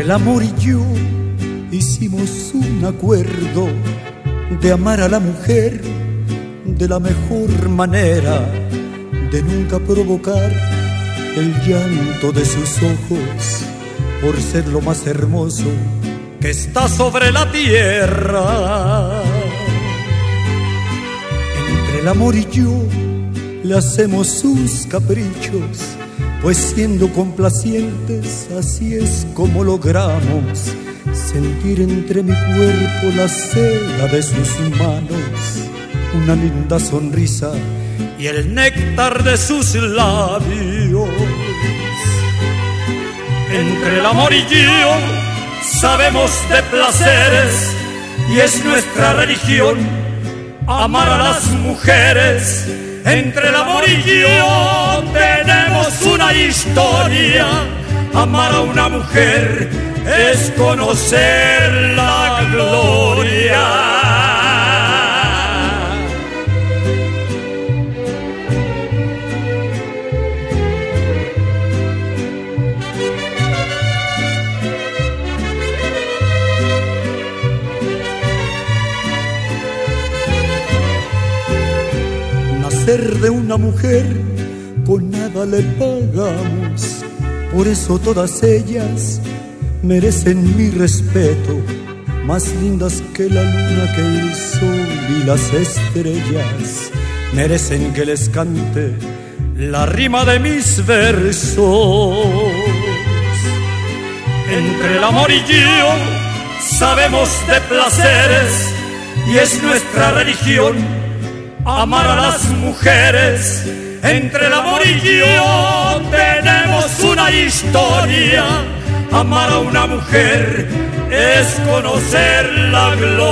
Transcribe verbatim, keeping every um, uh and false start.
el amor y yo hicimos un acuerdo de amar a la mujer de la mejor manera, de nunca provocar el llanto de sus ojos por ser lo más hermoso que está sobre la tierra. Entre el amor y yo le hacemos sus caprichos, pues siendo complacientes así es como logramos sentir entre mi cuerpo la seda de sus manos, una linda sonrisa y el néctar de sus labios. Entre el amor y yo sabemos de placeres y es nuestra religión amar a las mujeres. Entre el amor y yo tenemos una historia, amar a una mujer es conocer la gloria. Nacer de una mujer con nada le pagamos, por eso todas ellas merecen mi respeto, más lindas que la luna, que el sol y las estrellas, merecen que les cante la rima de mis versos. Entre el amor y yo sabemos de placeres y es nuestra religión amar a las mujeres. Entre el amor y yo tenemos una historia, amar a una mujer es conocer la gloria.